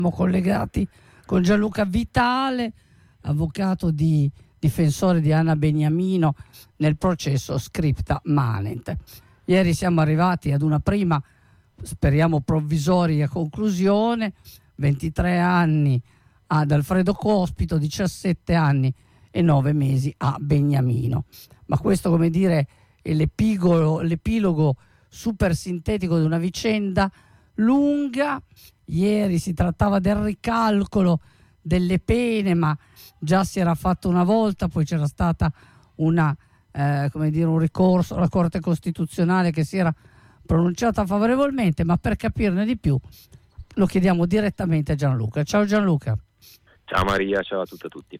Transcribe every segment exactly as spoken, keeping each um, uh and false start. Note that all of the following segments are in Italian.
Siamo collegati con Gianluca Vitale, avvocato di difensore di Anna Beniamino nel processo Scripta Manent. Ieri siamo arrivati ad una prima, speriamo provvisoria, conclusione: ventitré anni ad Alfredo Cospito, diciassette anni e nove mesi a Beniamino. Ma questo, come dire, è l'epilogo, l'epilogo super sintetico di una vicenda lunga. Ieri si trattava del ricalcolo delle pene, ma già si era fatto una volta, poi c'era stata una, eh, come dire, un ricorso alla Corte Costituzionale che si era pronunciata favorevolmente, ma per capirne di più lo chiediamo direttamente a Gianluca. Ciao Gianluca. Ciao Maria, ciao a tutte e a tutti.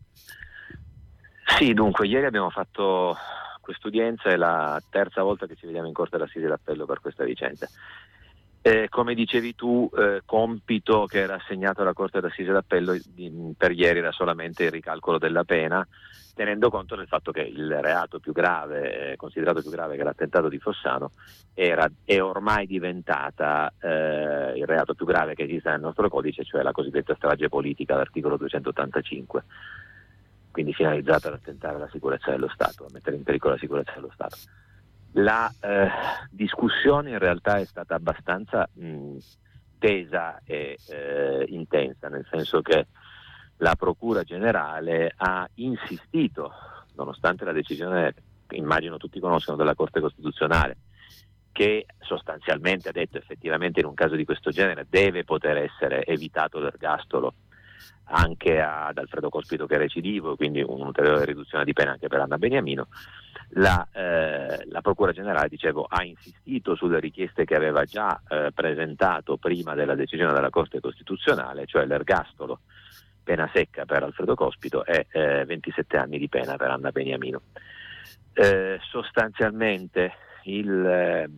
Sì, dunque, ieri abbiamo fatto quest'udienza, è la terza volta che ci vediamo in Corte d'Assise d'Appello per questa vicenda. Eh, come dicevi tu, eh, compito che era assegnato alla Corte d'Assise d'Appello di, per ieri era solamente il ricalcolo della pena, tenendo conto del fatto che il reato più grave, eh, considerato più grave che l'attentato di Fossano, era, è ormai diventata eh, il reato più grave che esiste nel nostro codice, cioè la cosiddetta strage politica, l'articolo duecentottantacinque, quindi finalizzata ad attentare alla sicurezza dello Stato, a mettere in pericolo la sicurezza dello Stato. La eh, discussione in realtà è stata abbastanza mh, tesa e eh, intensa, nel senso che la Procura Generale ha insistito, nonostante la decisione, immagino tutti conoscono, della Corte Costituzionale, che sostanzialmente ha detto effettivamente in un caso di questo genere deve poter essere evitato l'ergastolo anche ad Alfredo Cospito, che è recidivo, quindi un'ulteriore riduzione di pena anche per Anna Beniamino. La, eh, la Procura Generale, dicevo, ha insistito sulle richieste che aveva già eh, presentato prima della decisione della Corte Costituzionale, cioè l'ergastolo, pena secca per Alfredo Cospito, e eh, ventisette anni di pena per Anna Beniamino. Eh, sostanzialmente il, eh,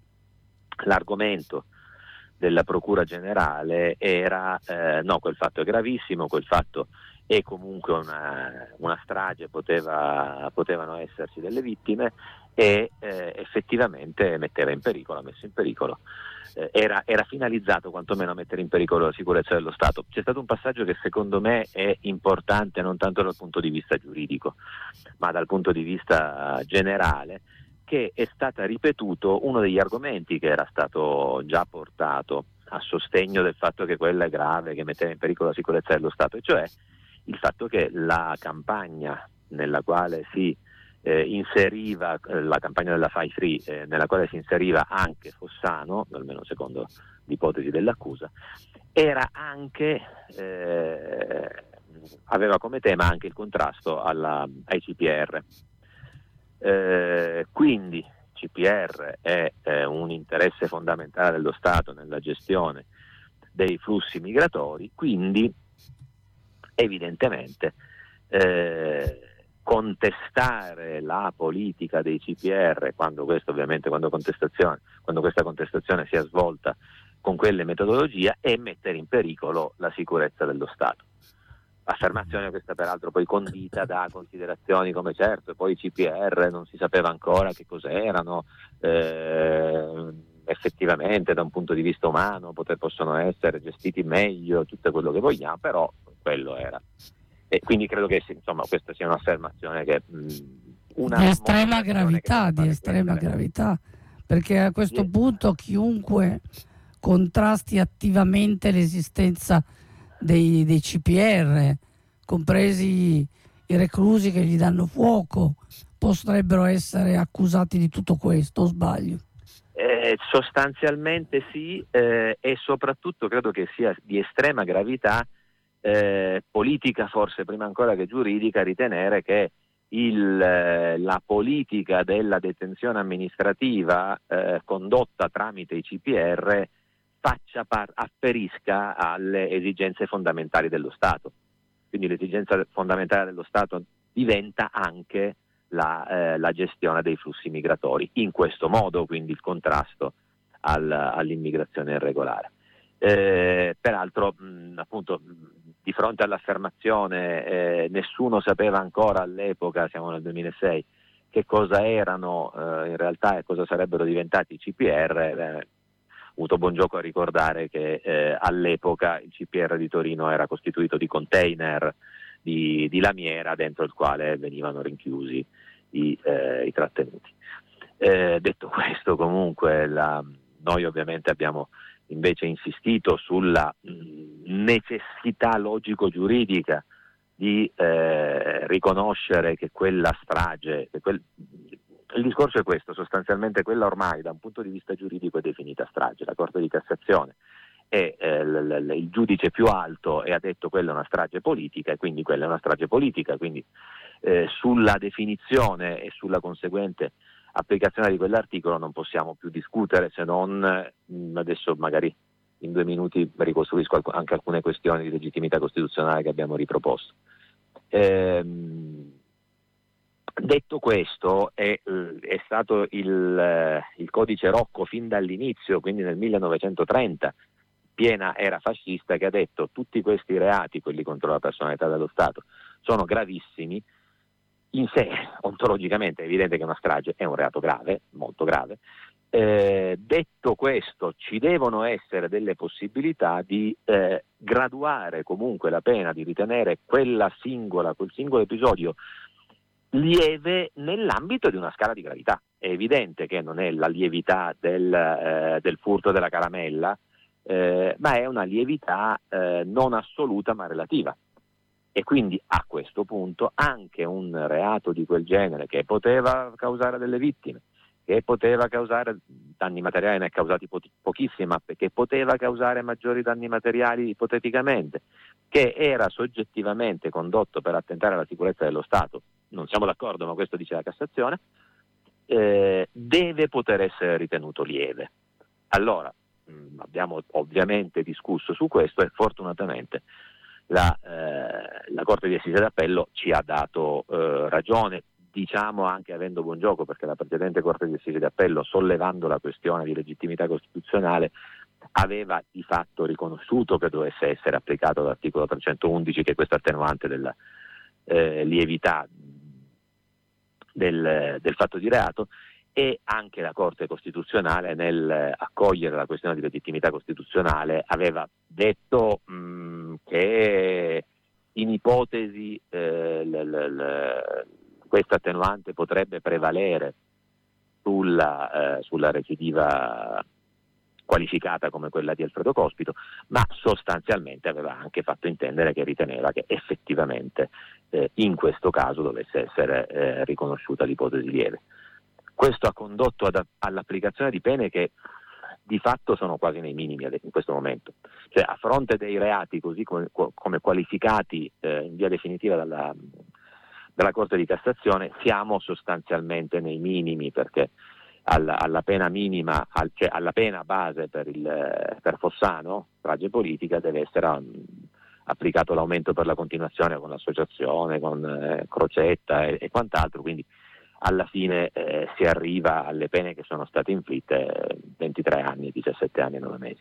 l'argomento della Procura Generale era eh, no, quel fatto è gravissimo, quel fatto è comunque una, una strage, poteva, potevano esserci delle vittime e eh, effettivamente metteva in pericolo, ha messo in pericolo, eh, era, era finalizzato quantomeno a mettere in pericolo la sicurezza dello Stato. C'è stato un passaggio che secondo me è importante non tanto dal punto di vista giuridico, ma dal punto di vista generale, che è stata ripetuto uno degli argomenti che era stato già portato a sostegno del fatto che quella è grave, che metteva in pericolo la sicurezza dello Stato, e cioè il fatto che la campagna nella quale si eh, inseriva, eh, la campagna della Fai Free, eh, nella quale si inseriva anche Fossano, almeno secondo l'ipotesi dell'accusa, era anche, eh, aveva come tema anche il contrasto alla, ai C P R. Eh, quindi C P R è eh, un interesse fondamentale dello Stato nella gestione dei flussi migratori, quindi evidentemente eh, contestare la politica dei C P R, quando questo ovviamente quando, contestazione, quando questa contestazione sia svolta con quelle metodologie, è mettere in pericolo la sicurezza dello Stato. Affermazione questa peraltro poi condita da considerazioni come certo, e poi i C P R non si sapeva ancora che cos'erano, eh, effettivamente da un punto di vista umano poter, possono essere gestiti meglio, tutto quello che vogliamo, però quello era. E quindi credo che insomma questa sia un'affermazione che mh, una di estrema gravità, di estrema gravità, perché a questo sì. punto chiunque contrasti attivamente l'esistenza dei, dei C P R, compresi i reclusi che gli danno fuoco, potrebbero essere accusati di tutto questo, o sbaglio? Eh, sostanzialmente sì, eh, e soprattutto credo che sia di estrema gravità eh, politica, forse prima ancora che giuridica, ritenere che il, eh, la politica della detenzione amministrativa eh, condotta tramite i C P R faccia par- afferisca alle esigenze fondamentali dello Stato. Quindi l'esigenza fondamentale dello Stato diventa anche la, eh, la gestione dei flussi migratori, in questo modo quindi il contrasto al, all'immigrazione irregolare. Eh, peraltro mh, appunto di fronte all'affermazione eh, nessuno sapeva ancora all'epoca, siamo nel duemilasei, che cosa erano eh, in realtà e cosa sarebbero diventati i C P R. Eh, avuto buon gioco a ricordare che eh, all'epoca il C P R di Torino era costituito di container di, di lamiera dentro il quale venivano rinchiusi i, eh, i trattenuti. Eh, detto questo, comunque la, noi ovviamente abbiamo invece insistito sulla mh, necessità logico-giuridica di eh, riconoscere che quella strage, che quel, il discorso è questo, sostanzialmente quella ormai da un punto di vista giuridico è definita strage, la Corte di Cassazione è eh, l- l- il giudice più alto e ha detto quella è una strage politica e quindi quella è una strage politica, quindi eh, sulla definizione e sulla conseguente applicazione di quell'articolo non possiamo più discutere, se non mh, adesso magari in due minuti ricostruisco alc- anche alcune questioni di legittimità costituzionale che abbiamo riproposto. Ehm, detto questo, è, è stato il, il codice Rocco fin dall'inizio, quindi nel millenovecentotrenta, piena era fascista, che ha detto tutti questi reati, quelli contro la personalità dello Stato, sono gravissimi. In sé, ontologicamente, è evidente che una strage è un reato grave, molto grave. Eh, detto questo, ci devono essere delle possibilità di eh, graduare comunque la pena, di ritenere quella singola, quel singolo episodio lieve nell'ambito di una scala di gravità. È evidente che non è la lievità del, eh, del furto della caramella, eh, ma è una lievità eh, non assoluta ma relativa. E quindi a questo punto anche un reato di quel genere, che poteva causare delle vittime, che poteva causare danni materiali, ne ha causati po- pochissimi, ma che poteva causare maggiori danni materiali ipoteticamente, che era soggettivamente condotto per attentare alla sicurezza dello Stato, non siamo d'accordo, ma questo dice la Cassazione, eh, deve poter essere ritenuto lieve. Allora, mh, abbiamo ovviamente discusso su questo e fortunatamente La, eh, la Corte di Assise d'Appello ci ha dato eh, ragione, diciamo anche avendo buon gioco, perché la precedente Corte di Assise d'Appello, sollevando la questione di legittimità costituzionale, aveva di fatto riconosciuto che dovesse essere applicato l'articolo trecentoundici, che è questa attenuante della eh, lievità del, del fatto di reato, e anche la Corte Costituzionale nel accogliere la questione di legittimità costituzionale aveva detto mh, che in ipotesi eh, l- l- l- questa attenuante potrebbe prevalere sulla, eh, sulla recidiva qualificata come quella di Alfredo Cospito, ma sostanzialmente aveva anche fatto intendere che riteneva che effettivamente eh, in questo caso dovesse essere eh, riconosciuta l'ipotesi lieve. Questo ha condotto ad, all'applicazione di pene che di fatto sono quasi nei minimi in questo momento, cioè a fronte dei reati così come, come qualificati eh, in via definitiva dalla, dalla Corte di Cassazione siamo sostanzialmente nei minimi, perché alla, alla pena minima, al, cioè alla pena base per, il, per Fossano, strage politica, deve essere um, applicato l'aumento per la continuazione con l'associazione, con eh, crocetta e, e quant'altro, quindi alla fine eh, si arriva alle pene che sono state inflitte eh, ventitré anni, diciassette anni e nove mesi.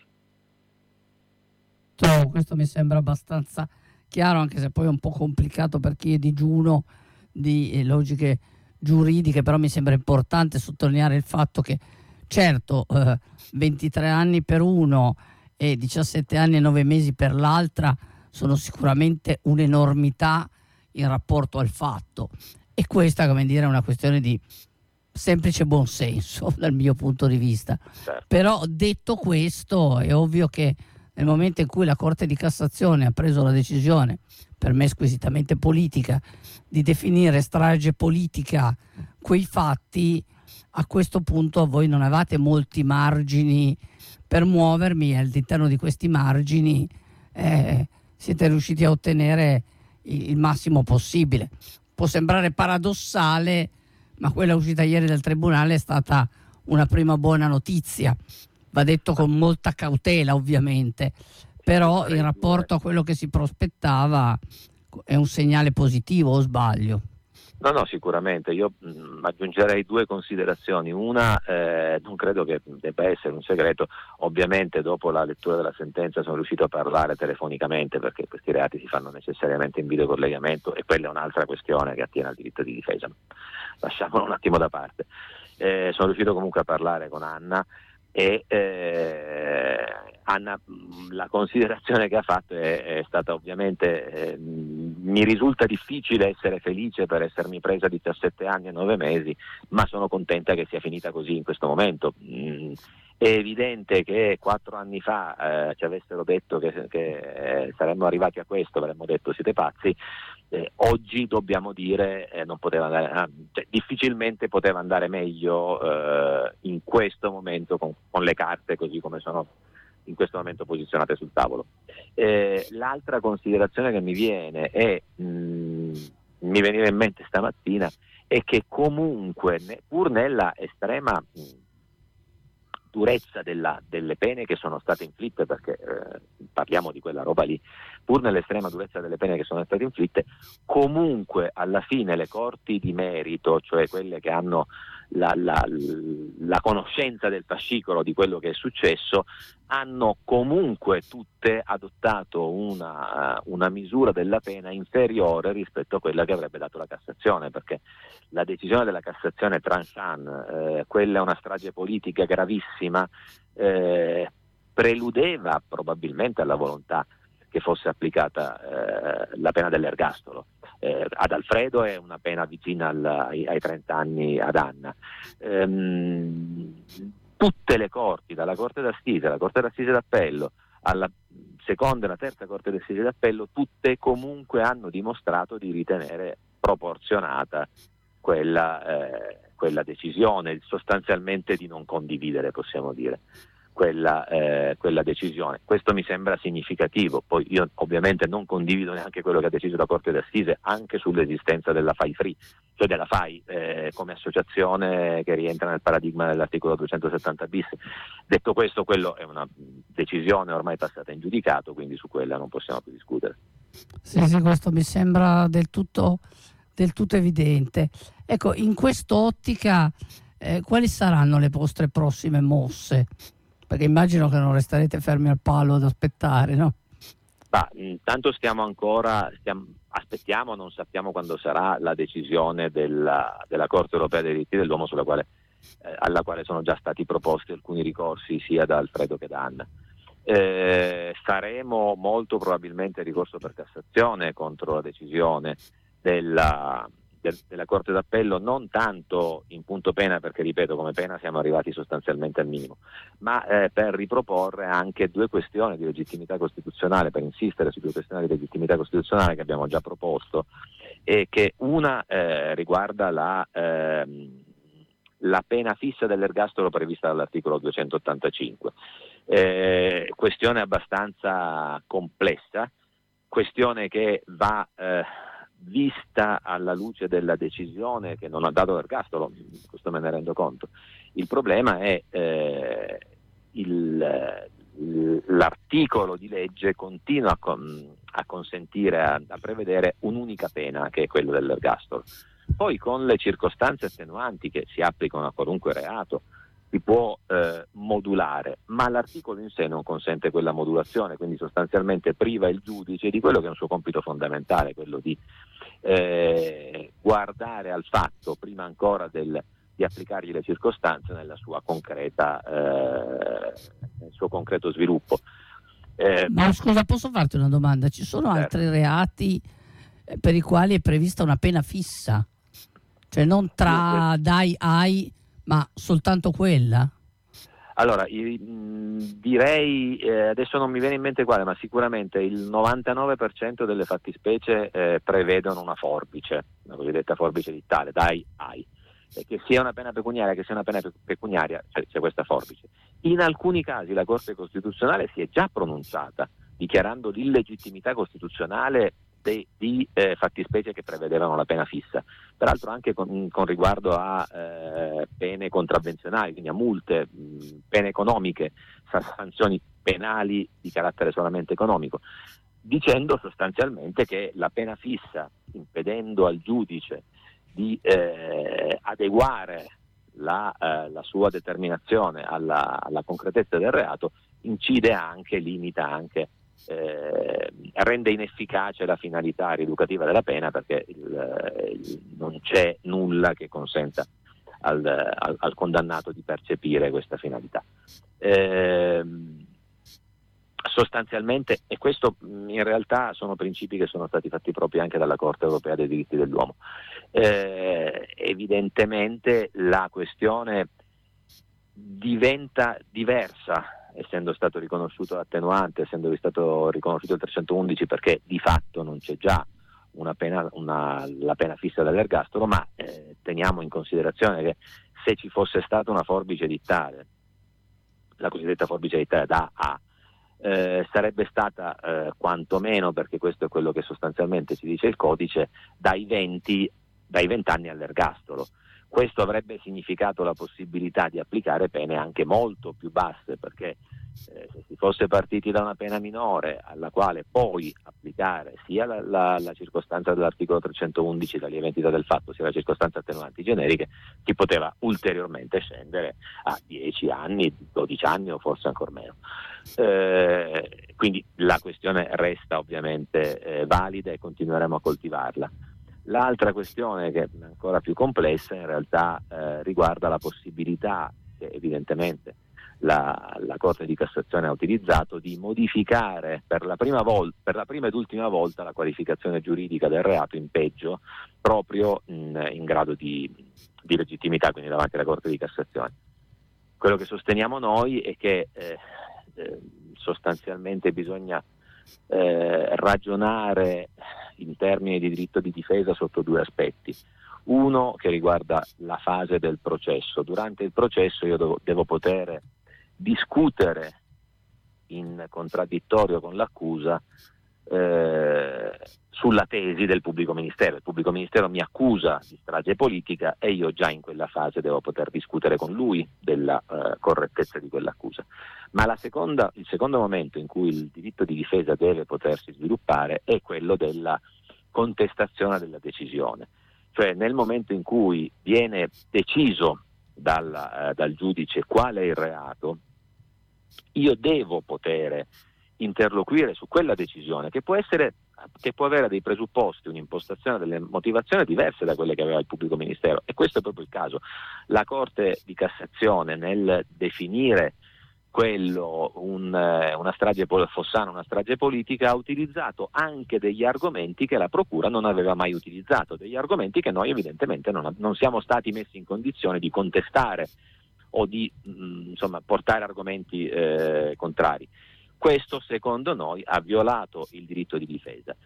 Questo mi sembra abbastanza chiaro, anche se poi è un po' complicato per chi è digiuno di eh, logiche giuridiche, però mi sembra importante sottolineare il fatto che certo eh, ventitré anni per uno e diciassette anni e nove mesi per l'altra sono sicuramente un'enormità in rapporto al fatto. E questa, come dire, è una questione di semplice buonsenso dal mio punto di vista. Certo. Però detto questo, è ovvio che nel momento in cui la Corte di Cassazione ha preso la decisione, per me squisitamente politica, di definire strage politica quei fatti, a questo punto voi non avete molti margini per muovermi, e all'interno di questi margini eh, siete riusciti a ottenere il, il massimo possibile. Può sembrare paradossale, ma quella uscita ieri dal Tribunale è stata una prima buona notizia. Va detto con molta cautela, ovviamente, però in rapporto a quello che si prospettava è un segnale positivo, o sbaglio? No, no, sicuramente. Io mh, aggiungerei due considerazioni. Una, eh, non credo che debba essere un segreto, ovviamente dopo la lettura della sentenza sono riuscito a parlare telefonicamente, perché questi reati si fanno necessariamente in videocollegamento e quella è un'altra questione che attiene al diritto di difesa. Lasciamolo un attimo da parte. Eh, sono riuscito comunque a parlare con Anna e eh, Anna, la considerazione che ha fatto è, è stata ovviamente eh, mi risulta difficile essere felice per essermi presa diciassette anni e nove mesi, ma sono contenta che sia finita così in questo momento. Mm, è evidente che quattro anni fa eh, ci avessero detto che, che eh, saremmo arrivati a questo, avremmo detto siete pazzi. Eh, oggi dobbiamo dire eh, non poteva andare, ah, cioè, difficilmente poteva andare meglio eh, in questo momento con, con le carte così come sono in questo momento posizionate sul tavolo. Eh, l'altra considerazione che mi viene è mh, mi veniva in mente stamattina è che comunque ne, pur nella estrema mh, durezza della, delle pene che sono state inflitte, perché eh, parliamo di quella roba lì, pur nell'estrema durezza delle pene che sono state inflitte, comunque alla fine le corti di merito, cioè quelle che hanno la, la, la conoscenza del fascicolo di quello che è successo, hanno comunque tutte adottato una, una misura della pena inferiore rispetto a quella che avrebbe dato la Cassazione, perché la decisione della Cassazione tranchant, eh, quella è una strage politica gravissima, eh, preludeva probabilmente alla volontà che fosse applicata eh, la pena dell'ergastolo. Eh, ad Alfredo è una pena vicina al, ai, ai trenta anni ad Anna. Ehm, tutte le corti, dalla Corte d'Assise alla Corte d'Assise d'Appello, alla seconda e la terza Corte d'Assise d'Appello, tutte comunque hanno dimostrato di ritenere proporzionata quella, eh, quella decisione, sostanzialmente di non condividere, possiamo dire, quella, eh, quella decisione. Questo mi sembra significativo. Poi io ovviamente non condivido neanche quello che ha deciso la Corte d'Assise anche sull'esistenza della F A I Free, cioè della F A I eh, come associazione che rientra nel paradigma dell'articolo duecentosettanta bis. Detto questo, quello è una decisione ormai passata in giudicato, quindi su quella non possiamo più discutere. Sì, sì, questo mi sembra del tutto, del tutto evidente. Ecco, in quest'ottica eh, quali saranno le vostre prossime mosse? Perché immagino che non resterete fermi al palo ad aspettare, no? Bah, intanto stiamo ancora, stiamo, aspettiamo, non sappiamo quando sarà la decisione della, della Corte Europea dei diritti dell'uomo sulla quale, eh, alla quale sono già stati proposti alcuni ricorsi sia da Alfredo che da Anna. Eh, faremo molto probabilmente ricorso per Cassazione contro la decisione della, del, della Corte d'Appello, non tanto in punto pena, perché ripeto, come pena siamo arrivati sostanzialmente al minimo, ma eh, per riproporre anche due questioni di legittimità costituzionale, per insistere su due questioni di legittimità costituzionale che abbiamo già proposto, e che una eh, riguarda la, ehm, la pena fissa dell'ergastolo prevista dall'articolo duecentottantacinque. Eh, questione abbastanza complessa, questione che va eh, vista alla luce della decisione che non ha dato l'ergastolo, questo me ne rendo conto. Il problema è eh, il, l'articolo di legge continua a, con, a consentire, a, a prevedere un'unica pena, che è quella dell'ergastolo. Poi con le circostanze attenuanti che si applicano a qualunque reato si può eh, modulare, ma l'articolo in sé non consente quella modulazione, quindi sostanzialmente priva il giudice di quello che è un suo compito fondamentale, quello di eh, guardare al fatto prima ancora del, di applicargli le circostanze nella sua concreta, eh, nel suo concreto sviluppo. Eh, ma scusa, posso farti una domanda? Ci sono certo. altri reati per i quali è prevista una pena fissa? Cioè non tra dai ai, ma soltanto quella? Allora, mh, direi, eh, adesso non mi viene in mente quale, ma sicuramente il novantanove per cento delle fattispecie eh, prevedono una forbice, una cosiddetta forbice dittale, dai ai. E che sia una pena pecuniaria, che sia una pena pecuniaria, cioè, c'è questa forbice. In alcuni casi la Corte Costituzionale si è già pronunciata, dichiarando l'illegittimità costituzionale de, di eh, fattispecie che prevedevano la pena fissa, peraltro anche con, con riguardo a eh, pene contravvenzionali, quindi a multe, mh, pene economiche, sanzioni penali di carattere solamente economico, dicendo sostanzialmente che la pena fissa, impedendo al giudice di eh, adeguare la, eh, la sua determinazione alla, alla concretezza del reato, incide anche, limita anche, eh, rende inefficace la finalità rieducativa della pena, perché il, il, non c'è nulla che consenta al, al, al condannato di percepire questa finalità. Eh, sostanzialmente, e questo in realtà sono principi che sono stati fatti propri anche dalla Corte Europea dei diritti dell'uomo, eh, evidentemente la questione diventa diversa essendo stato riconosciuto l'attenuante, essendo stato riconosciuto il trecentoundici, perché di fatto non c'è già una pena, una, la pena fissa dell'ergastolo, ma eh, teniamo in considerazione che se ci fosse stata una forbice edittale, la cosiddetta forbice edittale da A, eh, sarebbe stata eh, quantomeno, perché questo è quello che sostanzialmente ci dice il codice, dai venti dai venti anni all'ergastolo. Questo avrebbe significato la possibilità di applicare pene anche molto più basse, perché eh, se si fosse partiti da una pena minore alla quale poi applicare sia la, la, la circostanza dell'articolo trecentoundici, la lieve entità del fatto, sia la circostanza attenuanti generiche, si poteva ulteriormente scendere a dieci anni, dodici anni o forse ancora meno. Eh, quindi la questione resta ovviamente eh, valida e continueremo a coltivarla. L'altra questione, che è ancora più complessa, in realtà eh, riguarda la possibilità che evidentemente la, la Corte di Cassazione ha utilizzato di modificare per la prima volta, per la prima ed ultima volta, la qualificazione giuridica del reato in peggio, proprio in, in grado di, di legittimità, quindi davanti alla Corte di Cassazione. Quello che sosteniamo noi è che eh, eh, sostanzialmente bisogna eh, ragionare in termini di diritto di difesa sotto due aspetti. Uno che riguarda la fase del processo. Durante il processo io devo, devo poter discutere in contraddittorio con l'accusa eh, sulla tesi del pubblico ministero. Il pubblico ministero mi accusa di strage politica e io già in quella fase devo poter discutere con lui della eh, correttezza di quell'accusa. Ma la seconda, il secondo momento in cui il diritto di difesa deve potersi sviluppare è quello della contestazione della decisione. Cioè nel momento in cui viene deciso dal, eh, dal giudice qual è il reato, io devo poter interloquire su quella decisione, che può essere, che può avere dei presupposti, un'impostazione, delle motivazioni diverse da quelle che aveva il pubblico ministero, e questo è proprio il caso. La Corte di Cassazione, nel definire quello un, una strage fossana, una strage politica, ha utilizzato anche degli argomenti che la Procura non aveva mai utilizzato, degli argomenti che noi evidentemente non, non siamo stati messi in condizione di contestare o di mh, insomma portare argomenti eh, contrari. Questo secondo noi ha violato il diritto di difesa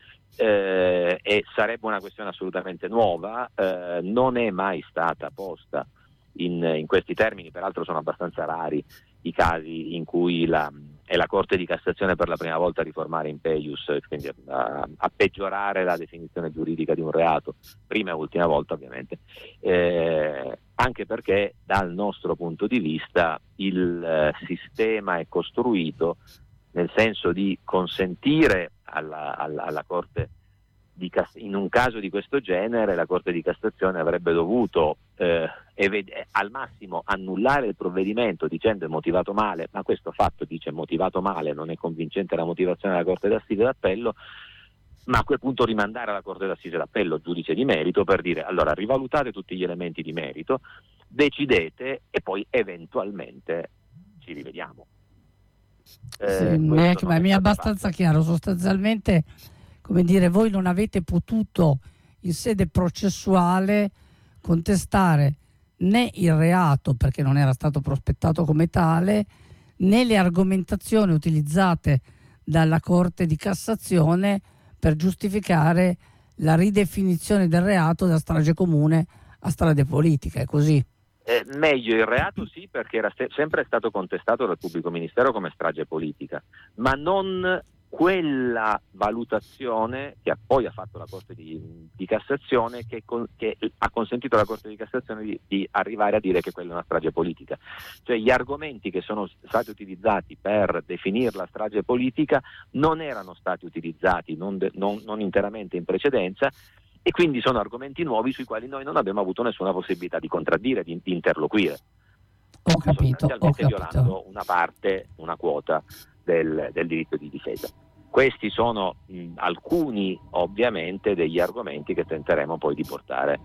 eh, e sarebbe una questione assolutamente nuova, eh, non è mai stata posta in, in questi termini, peraltro sono abbastanza rari i casi in cui la, è la Corte di Cassazione per la prima volta a riformare in peius, quindi a, a peggiorare la definizione giuridica di un reato, prima e ultima volta ovviamente, eh, anche perché dal nostro punto di vista il eh, sistema è costruito nel senso di consentire alla, alla, alla Corte di Cass- in un caso di questo genere la Corte di Cassazione avrebbe dovuto eh, eved- al massimo annullare il provvedimento dicendo è motivato male, ma questo fatto dice motivato male, non è convincente la motivazione della Corte d'Assise d'Appello, ma a quel punto rimandare alla Corte d'Assise d'Appello, giudice di merito, per dire allora rivalutate tutti gli elementi di merito, decidete e poi eventualmente ci rivediamo. Eh, sì, ma è, mi è abbastanza fatto. chiaro, sostanzialmente, come dire, voi non avete potuto in sede processuale contestare né il reato perché non era stato prospettato come tale, né le argomentazioni utilizzate dalla Corte di Cassazione per giustificare la ridefinizione del reato da strage comune a strage politica, è così? Eh, meglio il reato sì, perché era se- sempre stato contestato dal pubblico ministero come strage politica, ma non quella valutazione che ha, poi ha fatto la Corte di, di Cassazione che, con, che ha consentito alla Corte di Cassazione di, di arrivare a dire che quella è una strage politica. Cioè gli argomenti che sono stati utilizzati per definirla strage politica non erano stati utilizzati non, de, non, non interamente in precedenza, e quindi sono argomenti nuovi sui quali noi non abbiamo avuto nessuna possibilità di contraddire, di, di interloquire. Ho capito, ho capito. Violando una parte, una quota del, del diritto di difesa. Questi sono mh, alcuni ovviamente degli argomenti che tenteremo poi di portare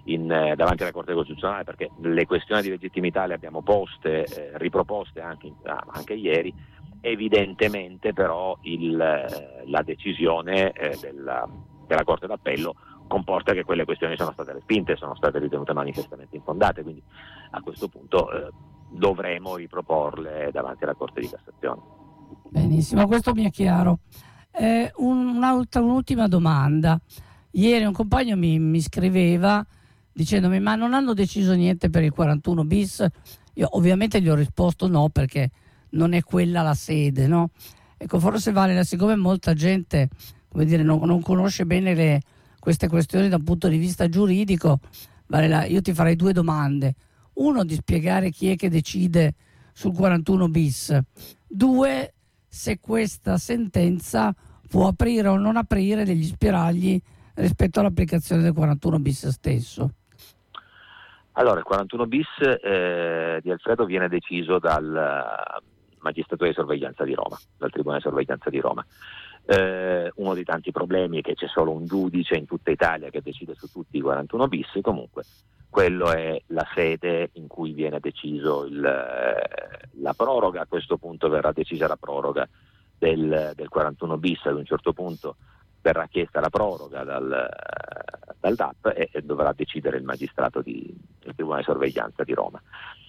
in, eh, davanti alla Corte Costituzionale, perché le questioni di legittimità le abbiamo poste, eh, riproposte anche, anche ieri. Evidentemente però il, eh, la decisione eh, della, della Corte d'Appello comporta che quelle questioni sono state respinte, sono state ritenute manifestamente infondate, quindi a questo punto eh, dovremo riproporle davanti alla Corte di Cassazione. Benissimo, questo mi è chiaro. Eh, un, un'altra, un'ultima domanda. Ieri un compagno mi, mi scriveva dicendomi: ma non hanno deciso niente per il quarantuno bis? Io ovviamente gli ho risposto no, perché non è quella la sede, no? Ecco, forse vale, siccome molta gente, come dire, non, non conosce bene le, queste questioni da un punto di vista giuridico, vale la, io ti farei due domande. Uno, di spiegare chi è che decide sul quarantuno bis. Due, se questa sentenza può aprire o non aprire degli spiragli rispetto all'applicazione del quarantuno bis stesso. Allora, il quarantuno bis eh, di Alfredo viene deciso dal magistratura di sorveglianza di Roma, dal Tribunale di sorveglianza di Roma. Eh, uno dei tanti problemi è che c'è solo un giudice in tutta Italia che decide su tutti i quarantuno bis, comunque quello è la sede in cui viene deciso il, la proroga. A questo punto verrà decisa la proroga del, del quarantuno bis, ad un certo punto verrà chiesta la proroga dal, dal D A P e, e dovrà decidere il magistrato di, del Tribunale di sorveglianza di Roma.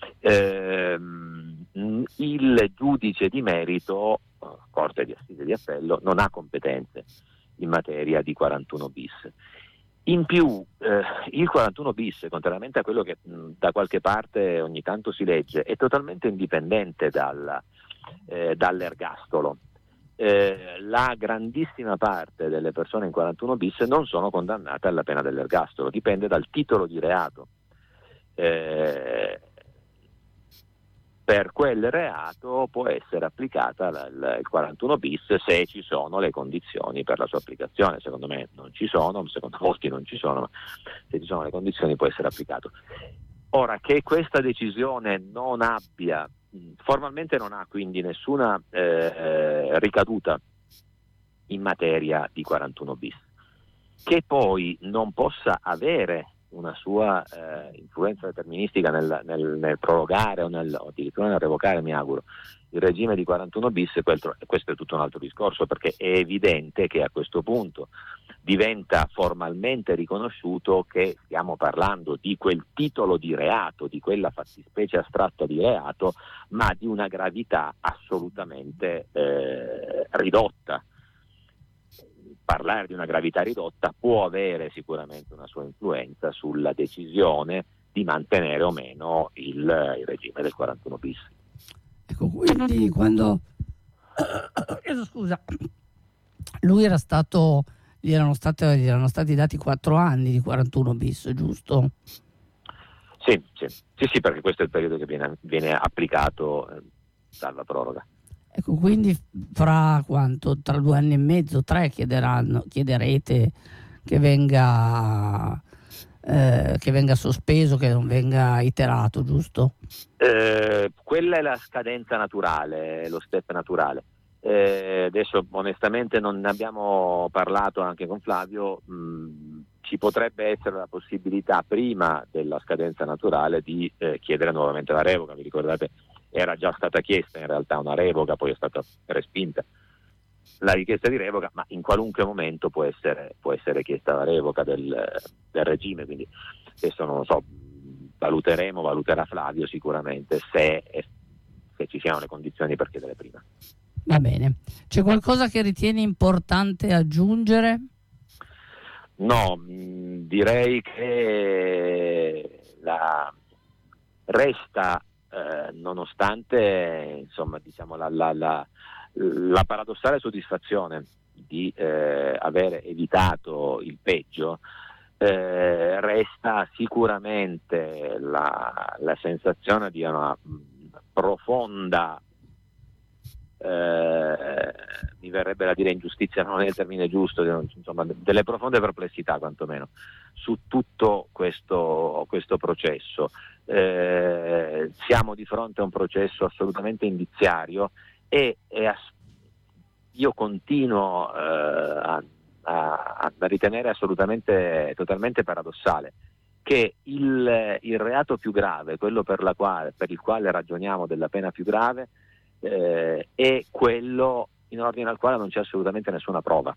Ehm, il giudice di merito, Corte di Assise di Appello, non ha competenze in materia di quarantuno bis. In più, eh, il quarantuno bis, contrariamente a quello che mh, da qualche parte ogni tanto si legge, è totalmente indipendente dal, eh, dall'ergastolo. Eh, la grandissima parte delle persone in quarantuno bis non sono condannate alla pena dell'ergastolo, dipende dal titolo di reato. Eh, per quel reato può essere applicata la, la, il quarantuno bis se ci sono le condizioni per la sua applicazione. Secondo me non ci sono, secondo molti non ci sono, ma se ci sono le condizioni può essere applicato. Ora, che questa decisione non abbia, formalmente non ha quindi nessuna eh, ricaduta in materia di quarantuno bis, che poi non possa avere una sua eh, influenza deterministica nel, nel, nel prorogare o, nel, o addirittura nel revocare, mi auguro, il regime di quarantuno bis, questo, questo è tutto un altro discorso, perché è evidente che a questo punto diventa formalmente riconosciuto che stiamo parlando di quel titolo di reato, di quella fattispecie astratta di reato, ma di una gravità assolutamente eh, ridotta. Parlare di una gravità ridotta può avere sicuramente una sua influenza sulla decisione di mantenere o meno il, il regime del quarantuno bis. Ecco, quindi quando scusa, lui era stato, gli erano, state, gli erano stati dati quattro anni di quarantuno bis, giusto? Sì, sì, sì, sì, perché questo è il periodo che viene, viene applicato eh, dalla proroga. Ecco, quindi fra quanto? Tra due anni e mezzo, tre chiederanno, chiederete che venga, eh, che venga sospeso, che non venga iterato, giusto? Eh, quella è la scadenza naturale, lo step naturale. Eh, adesso onestamente non ne abbiamo parlato anche con Flavio, mh, ci potrebbe essere la possibilità prima della scadenza naturale di eh, chiedere nuovamente la revoca. Vi ricordate? Era già stata chiesta in realtà una revoca, poi è stata respinta la richiesta di revoca, ma in qualunque momento può essere, può essere chiesta la revoca del, del regime, quindi adesso non lo so, valuteremo, valuterà Flavio sicuramente se, se ci siano le condizioni per chiedere prima. Va bene. C'è qualcosa che ritieni importante aggiungere? No, mh, direi che la resta Eh, nonostante insomma diciamo la, la, la, la paradossale soddisfazione di eh, avere evitato il peggio, eh, resta sicuramente la, la sensazione di una profonda eh, mi verrebbe da dire ingiustizia, non è il termine giusto, insomma delle profonde perplessità quantomeno su tutto questo, questo processo. Eh, siamo di fronte a un processo assolutamente indiziario e, e ass- io continuo eh, a, a, a ritenere assolutamente totalmente paradossale che il, il reato più grave, quello per, la quale, per il quale ragioniamo della pena più grave, eh, è quello in ordine al quale non c'è assolutamente nessuna prova.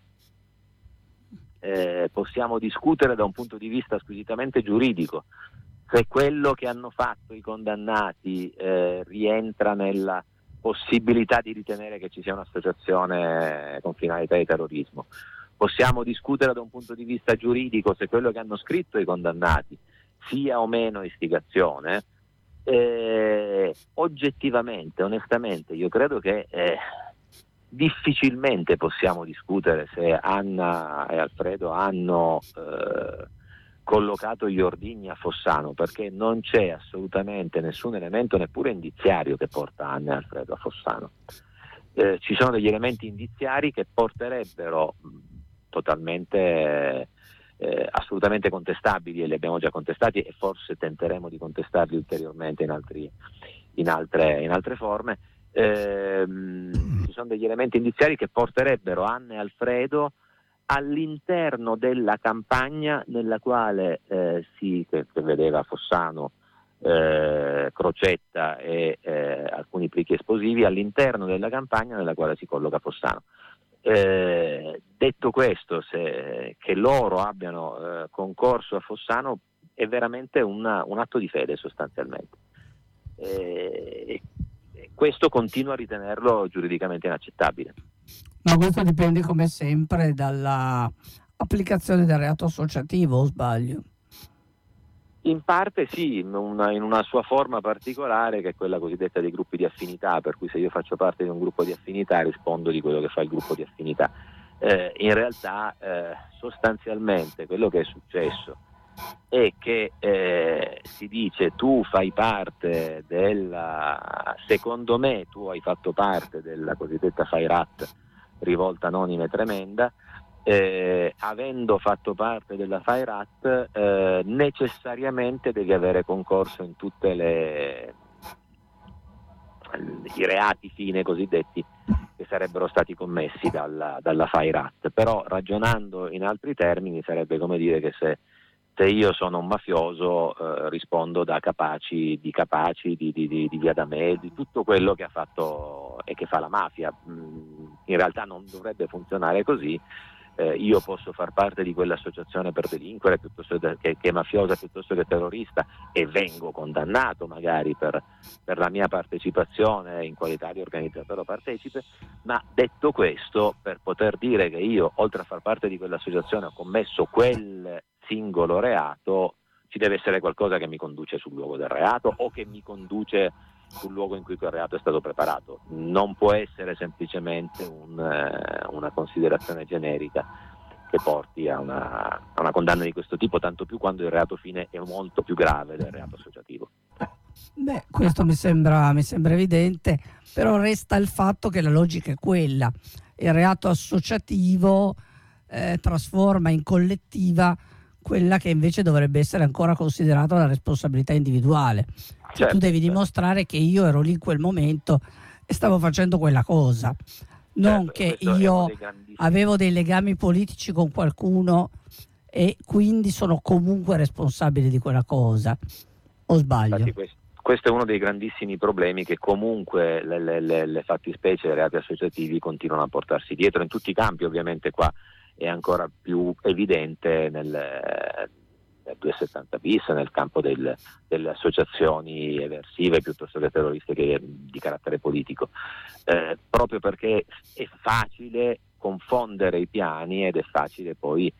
Eh, possiamo discutere da un punto di vista squisitamente giuridico se quello che hanno fatto i condannati eh, rientra nella possibilità di ritenere che ci sia un'associazione con finalità di terrorismo. Possiamo discutere da un punto di vista giuridico se quello che hanno scritto i condannati sia o meno istigazione. Eh, oggettivamente, onestamente, io credo che eh, difficilmente possiamo discutere se Anna e Alfredo hanno eh, collocato gli ordigni a Fossano, perché non c'è assolutamente nessun elemento, neppure indiziario, che porta Anna e Alfredo a Fossano. Eh, ci sono degli elementi indiziari che porterebbero totalmente eh, assolutamente contestabili, e li abbiamo già contestati e forse tenteremo di contestarli ulteriormente in, altri, in, altre, in altre forme. Eh, ci sono degli elementi indiziari che porterebbero Anna e Alfredo all'interno della campagna nella quale eh, si che, che vedeva Fossano, eh, Crocetta e eh, alcuni plichi esplosivi, all'interno della campagna nella quale si colloca Fossano. Eh, detto questo, se, che loro abbiano eh, concorso a Fossano è veramente una, un atto di fede, sostanzialmente. Eh, questo continuo a ritenerlo giuridicamente inaccettabile. Ma questo dipende, come sempre, dalla applicazione del reato associativo, o sbaglio? In parte sì, in una, in una sua forma particolare, che è quella cosiddetta dei gruppi di affinità, per cui se io faccio parte di un gruppo di affinità rispondo di quello che fa il gruppo di affinità. Eh, in realtà eh, sostanzialmente quello che è successo è che eh, si dice tu fai parte della, secondo me tu hai fatto parte della cosiddetta Fairat, rivolta anonima e tremenda. Eh, avendo fatto parte della Fairat eh, necessariamente devi avere concorso in tutte le i reati fine cosiddetti che sarebbero stati commessi dalla, dalla Fairat. Però, ragionando in altri termini, sarebbe come dire che se, se io sono un mafioso eh, rispondo da Capaci, di Capaci, di, di, di, di Via D'Amelio, di tutto quello che ha fatto e che fa la mafia. In realtà non dovrebbe funzionare così. Eh, io posso far parte di quell'associazione per delinquere piuttosto che, che è mafiosa piuttosto che terrorista, e vengo condannato magari per, per la mia partecipazione in qualità di organizzatore o partecipe, ma detto questo, per poter dire che io oltre a far parte di quell'associazione ho commesso quel singolo reato, ci deve essere qualcosa che mi conduce sul luogo del reato o che mi conduce sul luogo in cui quel reato è stato preparato. Non può essere semplicemente un, eh, una considerazione generica che porti a una, a una condanna di questo tipo, tanto più quando il reato fine è molto più grave del reato associativo. Beh, questo mi sembra, mi sembra evidente, però resta il fatto che la logica è quella: il reato associativo eh, trasforma in collettiva quella che invece dovrebbe essere ancora considerata la responsabilità individuale. Cioè, certo, tu devi dimostrare che io ero lì in quel momento e stavo facendo quella cosa, non certo, che io dei avevo dei legami politici con qualcuno e quindi sono comunque responsabile di quella cosa, o sbaglio? Infatti questo, questo è uno dei grandissimi problemi che comunque le, le, le, le fattispecie dei reati associativi continuano a portarsi dietro in tutti i campi. Ovviamente qua è ancora più evidente nel, nel duecentosettanta bis, nel campo del, delle associazioni eversive piuttosto che terroristiche di carattere politico, eh, proprio perché è facile confondere i piani ed è facile poi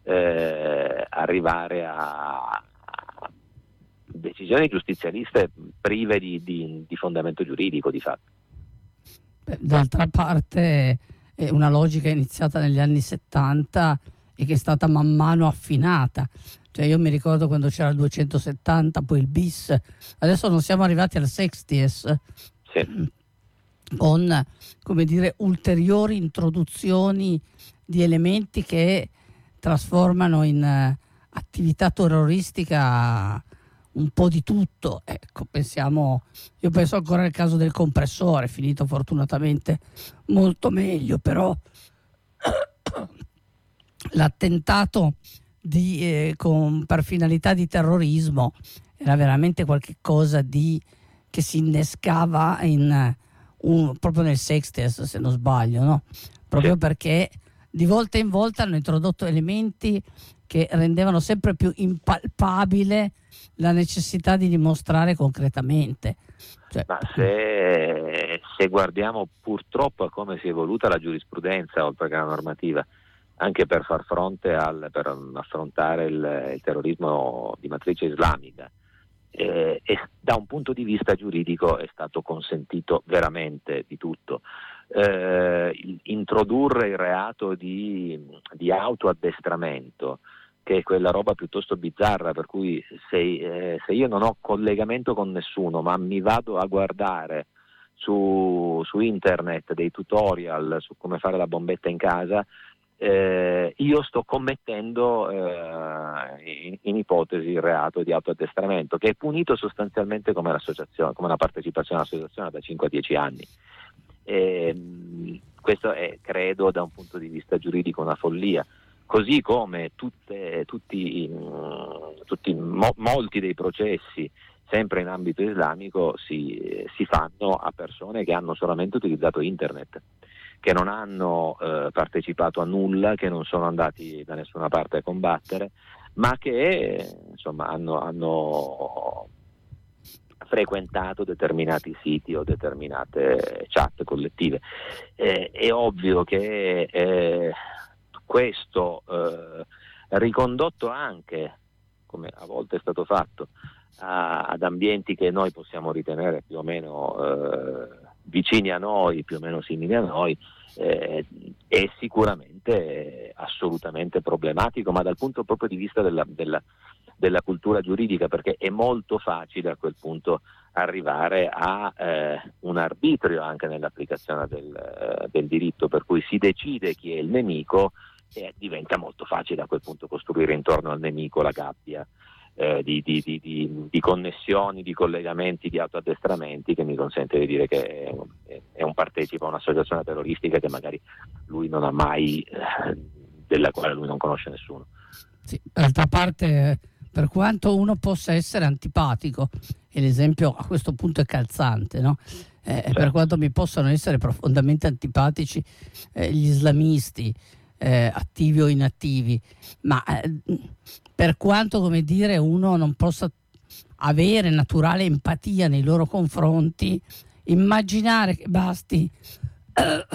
eh, arrivare a, a decisioni giustizialiste prive di, di, di fondamento giuridico di fatto. Beh, d'altra parte è una logica iniziata negli anni settanta e che è stata man mano affinata. Cioè, io mi ricordo quando c'era il duecentosettanta, poi il bis, adesso non siamo arrivati al sesties, sì, con, come dire, ulteriori introduzioni di elementi che trasformano in uh, attività terroristica un po' di tutto. Ecco, pensiamo, io penso ancora al caso del compressore, finito fortunatamente molto meglio, però l'attentato di, eh, con, per finalità di terrorismo, era veramente qualche cosa di, che si innescava in, un, proprio nel sextest, se non sbaglio, no? Proprio sì. Perché di volta in volta hanno introdotto elementi che rendevano sempre più impalpabile la necessità di dimostrare concretamente. Cioè, ma se, se guardiamo purtroppo a come si è evoluta la giurisprudenza oltre che la normativa, anche per far fronte al, per affrontare il, il terrorismo di matrice islamica, eh, e da un punto di vista giuridico è stato consentito veramente di tutto. Eh, introdurre il reato di, di autoaddestramento, che è quella roba piuttosto bizzarra, per cui se, eh, se io non ho collegamento con nessuno, ma mi vado a guardare su, su internet dei tutorial su come fare la bombetta in casa, eh, io sto commettendo eh, in, in ipotesi il reato di autoaddestramento, che è punito sostanzialmente come l'associazione, come una partecipazione all'associazione da cinque a dieci anni. E, questo è, credo, da un punto di vista giuridico una follia, così come tutte, tutti, tutti mo, molti dei processi sempre in ambito islamico si, si fanno a persone che hanno solamente utilizzato internet, che non hanno eh, partecipato a nulla, che non sono andati da nessuna parte a combattere, ma che insomma hanno, hanno frequentato determinati siti o determinate chat collettive. Eh, è ovvio che eh, questo eh, ricondotto anche, come a volte è stato fatto, a, ad ambienti che noi possiamo ritenere più o meno eh, vicini a noi, più o meno simili a noi, eh, è sicuramente assolutamente problematico, ma dal punto proprio di vista della, della della cultura giuridica, perché è molto facile a quel punto arrivare a eh, un arbitrio anche nell'applicazione del, eh, del diritto, per cui si decide chi è il nemico e diventa molto facile a quel punto costruire intorno al nemico la gabbia eh, di, di, di, di, di connessioni, di collegamenti, di autoaddestramenti, che mi consente di dire che è, è un partecipe a un'associazione terroristica che magari lui non ha mai, eh, della quale lui non conosce nessuno. Sì, d'altra parte, per quanto uno possa essere antipatico, e l'esempio a questo punto è calzante, no? Eh, certo. Per quanto mi possano essere profondamente antipatici eh, gli islamisti, eh, attivi o inattivi, ma eh, per quanto, come dire, uno non possa avere naturale empatia nei loro confronti, immaginare che basti eh,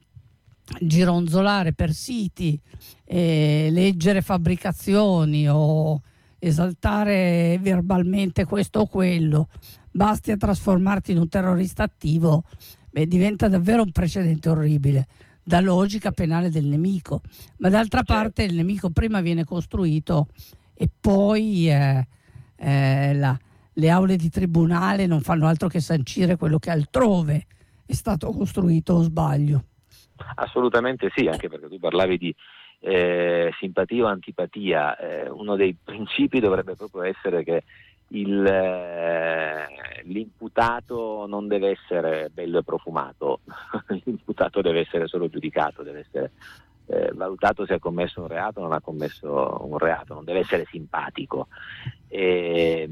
gironzolare per siti, eh, leggere fabbricazioni o esaltare verbalmente questo o quello, basti a trasformarti in un terrorista attivo, beh, diventa davvero un precedente orribile, da logica penale del nemico. Ma d'altra parte il nemico prima viene costruito e poi eh, eh, la, le aule di tribunale non fanno altro che sancire quello che altrove è stato costruito, o sbaglio? Assolutamente sì, anche perché tu parlavi di eh, simpatia o antipatia. Eh, uno dei principi dovrebbe proprio essere che il, eh, l'imputato non deve essere bello e profumato, l'imputato deve essere solo giudicato, deve essere eh, valutato se ha commesso un reato o non ha commesso un reato, non deve essere simpatico. E,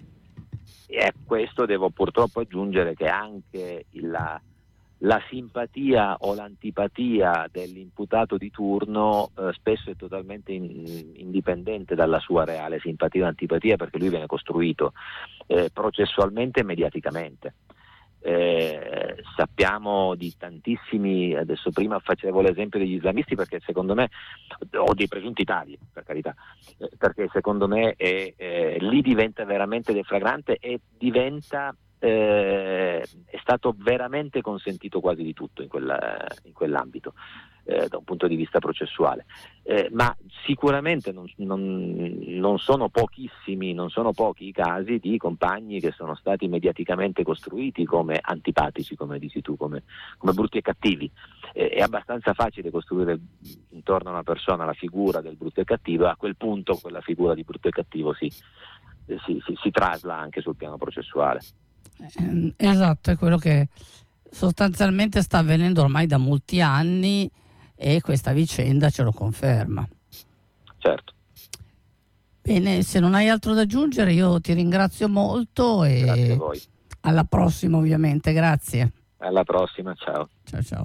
e a questo devo purtroppo aggiungere che anche la La simpatia o l'antipatia dell'imputato di turno eh, spesso è totalmente in, indipendente dalla sua reale simpatia o antipatia, perché lui viene costruito eh, processualmente e mediaticamente. Eh, sappiamo di tantissimi, adesso prima facevo l'esempio degli islamisti perché secondo me, o dei presunti tali, per carità, eh, perché secondo me è, eh, lì diventa veramente deflagrante e diventa Eh, è stato veramente consentito quasi di tutto in, quella, in quell'ambito eh, da un punto di vista processuale, eh, ma sicuramente non, non, non sono pochissimi, non sono pochi i casi di compagni che sono stati mediaticamente costruiti come antipatici, come dici tu, come, come brutti e cattivi. Eh, è abbastanza facile costruire intorno a una persona la figura del brutto e cattivo, e a quel punto quella figura di brutto e cattivo si, si, si, si trasla anche sul piano processuale. Esatto, è quello che sostanzialmente sta avvenendo ormai da molti anni e questa vicenda ce lo conferma. Certo. Bene, se non hai altro da aggiungere io ti ringrazio molto e Grazie a voi. alla prossima ovviamente, grazie. Alla prossima, ciao. Ciao ciao.